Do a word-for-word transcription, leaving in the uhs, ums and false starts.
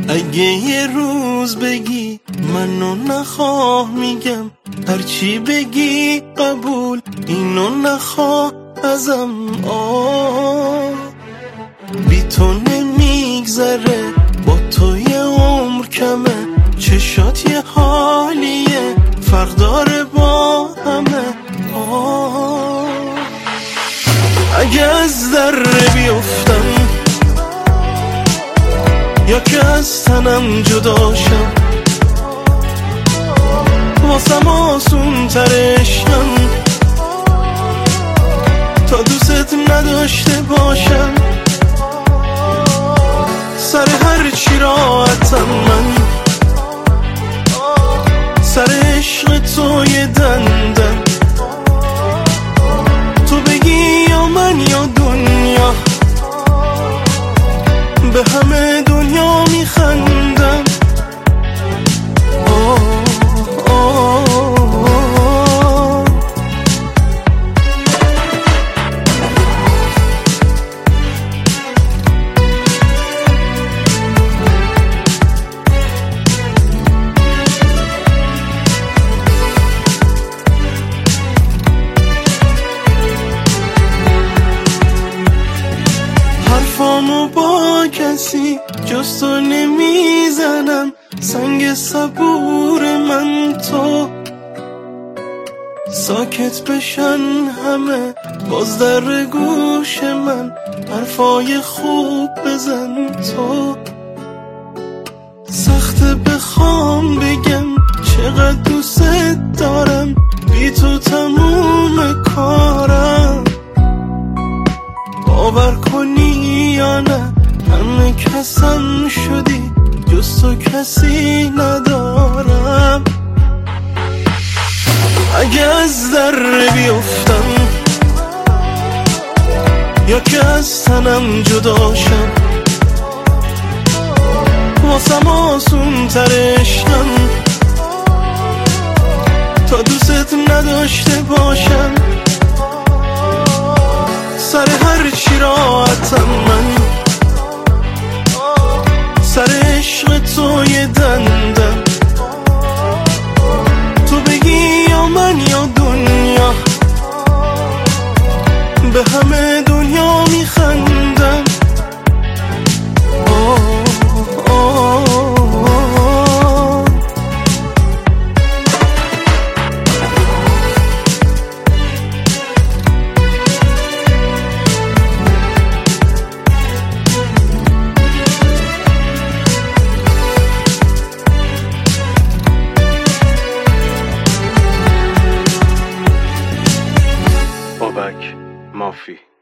اگه یه روز بگی منو نخواه، میگم هرچی بگی قبول، اینو نخواه ازم. آه بی تو نمیگذره، با تو یه عمر کمه، چشات یه حالیه، فرق داره با همه. آه اگه از دره بیفتم یا که از تنم جداشم، واسم آسون ترشم تا دوست نداشته باشم. سر هر چی راحتم من، سر عشق تو یه دندن. تو بگی یا من یا دنیا، به همه دنیا میخندم. آه آه آه حرفامو با کسی جز تو نمیزنم، سنگ صبور من تو. ساکت بشن همه باز در گوش من، حرفای خوب بزن تو. سخته بخوام بگم چقدر دوست دارم، بی تو تموم کارم. باور کنی یا نه همه کسم شدی، جز تو کسی ندارم. اگه از در بیفتم یا که از تنم جداشم، واسم آسون ترشم تا دوست نداشته باشم. سر هر چی راحتم من، سر عشق تو یه دندم. تو بگی یا من یا دنیا، به همه دنیا میخندم. آه آه آه بابک مافی.